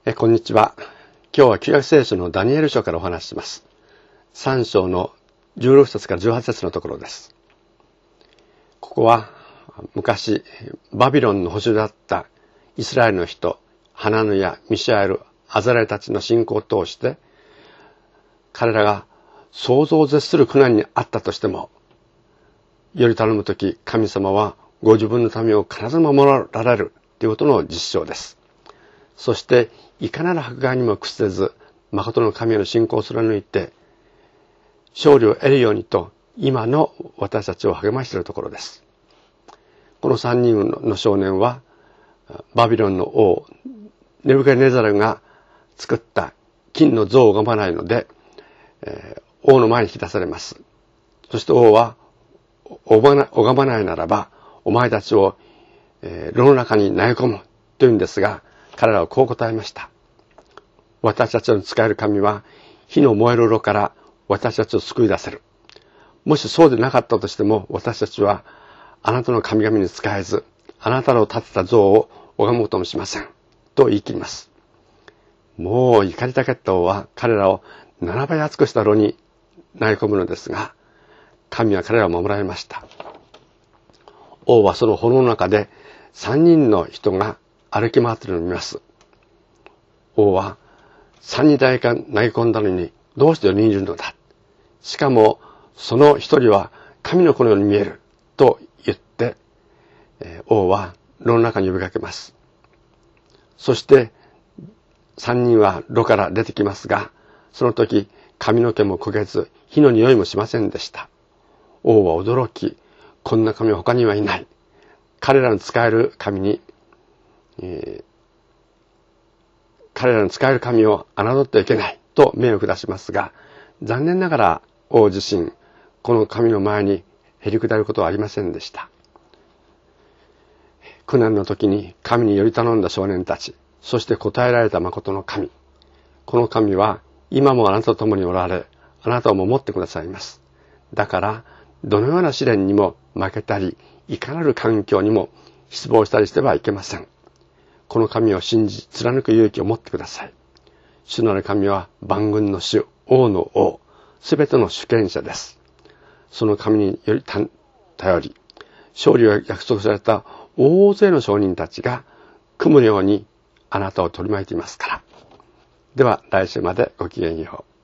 こんにちは。今日は旧約聖書のダニエル書からお話しします。3章の16節から18節のところです。ここは昔バビロンの捕囚だったイスラエルの人、ハナヌやミシャエル、アザレたちの信仰を通して、彼らが想像を絶する苦難にあったとしても、より頼むとき、神様はご自分の民を必ず守られるということの実証です。そして、いかなる迫害にも屈せず、誠の神への信仰を貫いて、勝利を得るようにと、今の私たちを励ましているところです。この3人の少年は、バビロンの王、ネブカデネザルが作った金の像を拝まないので、王の前に引き出されます。そして王は、拝まないならば、お前たちを、炉の中に投げ込むと言うんですが、彼らはこう答えました。私たちの使える神は、火の燃える炉から私たちを救い出せる。もしそうでなかったとしても、私たちはあなたの神々に仕えず、あなたの建てた像を拝むこともしません。と言い切ります。もう怒りたけった王は彼らを7倍厚くした炉に投げ込むのですが、神は彼らを守られました。王はその炎の中で3人の人が歩き回っているのを見ます。王は3人だけ投げ込んだのにどうして4人いるのだ。しかもその1人は神の子のように見えると言って、王は炉の中に呼びかけます。そして3人は炉から出てきますが、その時髪の毛も焦げず火の匂いもしませんでした。王は驚き、こんな神は他にはいない。彼らの使える神に、彼らの使える神を侮ってはいけないと命を下しますが、残念ながら王自身、この神の前にへり下ることはありませんでした。苦難の時に神により頼んだ少年たち、そして答えられた誠の神。この神は今もあなたと共におられ、あなたを守ってくださいます。だから、どのような試練にも負けたり、いかなる環境にも失望したりしてはいけません。この神を信じ、貫く勇気を持ってください。主なる神は万軍の主、王の王、すべての主権者です。その神により頼り、勝利を約束された大勢の証人たちが組むようにあなたを取り巻いていますから。では来週までごきげんよう。